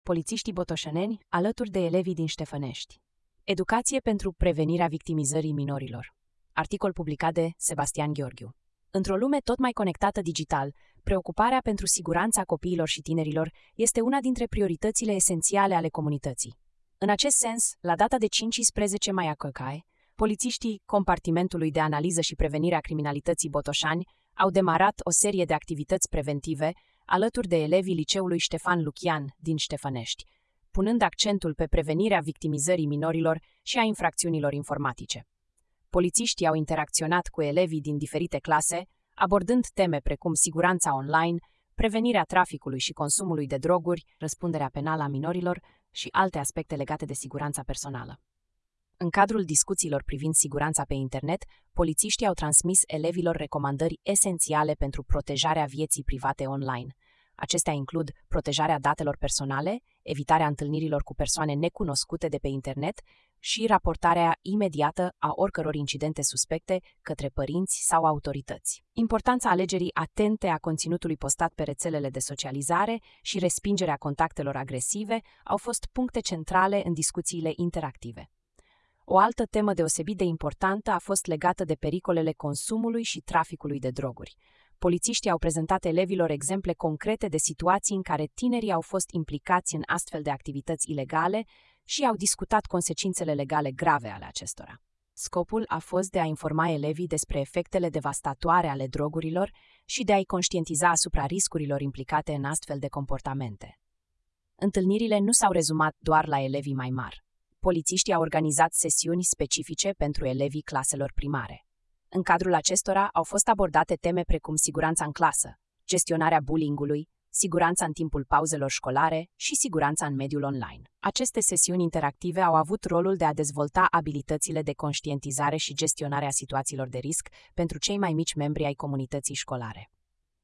Polițiștii botoșaneni alături de elevii din Ștefănești. Educație pentru prevenirea victimizării minorilor. Articol publicat de Sebastian Gheorghiu. Într-o lume tot mai conectată digital, preocuparea pentru siguranța copiilor și tinerilor este una dintre prioritățile esențiale ale comunității. În acest sens, la data de 15 mai acăcae, polițiștii Compartimentului de Analiză și Prevenire a Criminalității Botoșani au demarat o serie de activități preventive alături de elevii liceului Ștefan Lucian din Ștefănești, punând accentul pe prevenirea victimizării minorilor și a infracțiunilor informatice. Polițiștii au interacționat cu elevii din diferite clase, abordând teme precum siguranța online, prevenirea traficului și consumului de droguri, răspunderea penală a minorilor și alte aspecte legate de siguranța personală. În cadrul discuțiilor privind siguranța pe internet, polițiștii au transmis elevilor recomandări esențiale pentru protejarea vieții private online. Acestea includ protejarea datelor personale, evitarea întâlnirilor cu persoane necunoscute de pe internet și raportarea imediată a oricăror incidente suspecte către părinți sau autorități. Importanța alegerii atente a conținutului postat pe rețelele de socializare și respingerea contactelor agresive au fost puncte centrale în discuțiile interactive. O altă temă deosebit de importantă a fost legată de pericolele consumului și traficului de droguri. Polițiștii au prezentat elevilor exemple concrete de situații în care tinerii au fost implicați în astfel de activități ilegale și au discutat consecințele legale grave ale acestora. Scopul a fost de a informa elevii despre efectele devastatoare ale drogurilor și de a-i conștientiza asupra riscurilor implicate în astfel de comportamente. Întâlnirile nu s-au rezumat doar la elevii mai mari. Polițiștii au organizat sesiuni specifice pentru elevii claselor primare. În cadrul acestora au fost abordate teme precum siguranța în clasă, gestionarea bullying-ului, siguranța în timpul pauzelor școlare și siguranța în mediul online. Aceste sesiuni interactive au avut rolul de a dezvolta abilitățile de conștientizare și gestionare a situațiilor de risc pentru cei mai mici membri ai comunității școlare.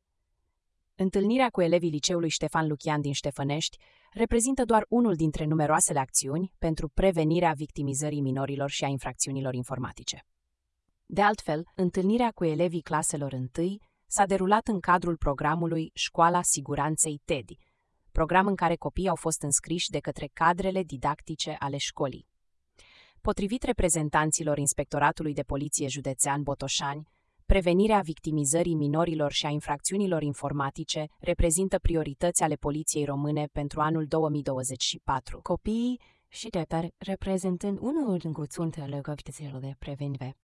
Întâlnirea cu elevii liceului Ștefan Lucian din Ștefănești reprezintă doar unul dintre numeroasele acțiuni pentru prevenirea victimizării minorilor și a infracțiunilor informatice. De altfel, întâlnirea cu elevii claselor 1 s-a derulat în cadrul programului Școala Siguranței TEDI, program în care copiii au fost înscriși de către cadrele didactice ale școlii. Potrivit reprezentanților Inspectoratului de Poliție Județean Botoșani, prevenirea victimizării minorilor și a infracțiunilor informatice reprezintă priorități ale Poliției Române pentru anul 2024. Copiii și reprezentând unul din țintele activităților de prevenire.